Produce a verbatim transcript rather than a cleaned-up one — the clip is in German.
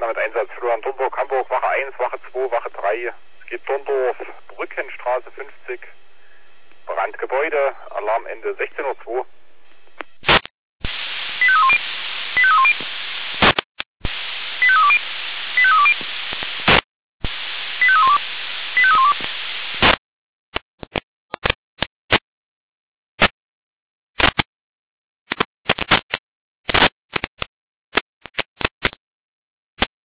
Sender mit Einsatz Florian Dornburg, Hamburg, Wache eins, Wache zwei, Wache drei. Es geht Dorndorf, Brückenstraße fünfzig, Brandgebäude, Alarmende sechzehn Uhr zwei.